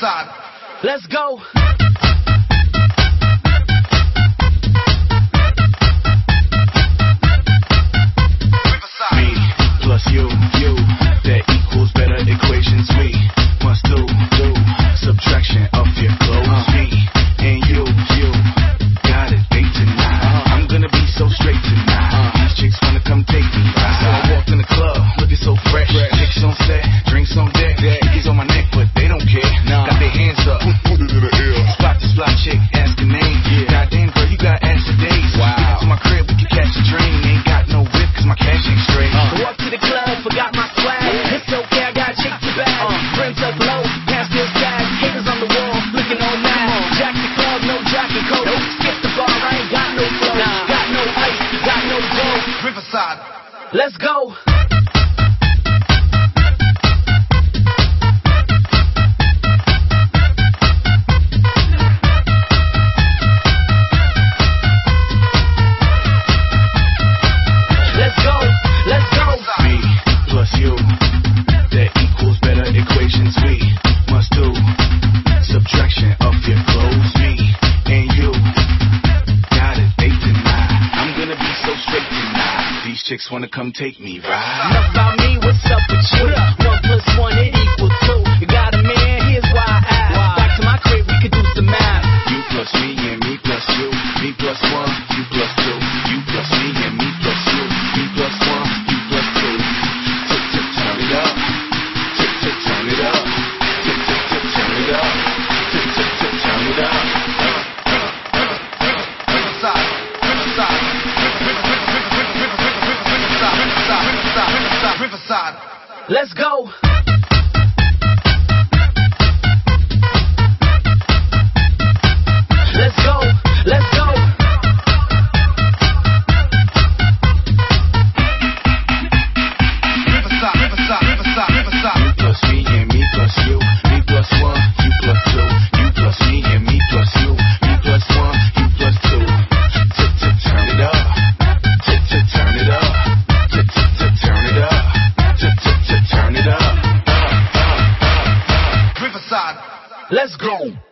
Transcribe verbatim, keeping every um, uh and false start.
Riverside. Let's go. Riverside. Me plus you, you, that equals better equations. We must do, do, subtraction of your clothes. Me and you, you, got it, eight to nine. I'm gonna be so straight tonight. These chicks wanna come take me ride. So I walked in the club, looking so fresh. Chicks on set, drinks on deck. Hickeys on my neck, but they don't care. Got their hands up, put it in the air. Spot this fly chick, ask the name. Goddamn girl, you got ass for days. Wow. Get to my crib, we can catch a train. Ain't got no whip, cause my cash ain't straight. Uh. Walk to the club, forgot my swag. It's okay, I got chicks to bag. Uh. Rims up low, past this bag. Haters on the wall, looking all mad. Jack the club, no jacket coat. Skip the bar, I ain't got no flow. Nah. Got no ice, got no dough. Riverside. Let's go. Chicks wanna come take me ride. Enough about me, what's up with you? One plus one, it equals two. You got a man, here's why I ask. Wow. Back to my crib, we could do some math. You plus me and me plus you. Me plus one, you plus two. You plus me and me plus you. Me plus one, you plus two. Tick, tick, turn it up. Tick, tick, turn it up. Tick, tick, tick, turn it up. Tick, tick, tick, turn it up. Riverside. Riverside. Riverside. Let's go. Let's go. Let's go. Riverside. Riverside. Riverside. Riverside. You plus me and me plus you. Me plus one, you plus two. You plus me and me plus you. Me plus one, you plus two. Tick, tick, turn it up. Tick, tick, turn it up. Tick, tick, tick, turn it up. Tick, tick, tick, turn it up. Riverside. Let's go.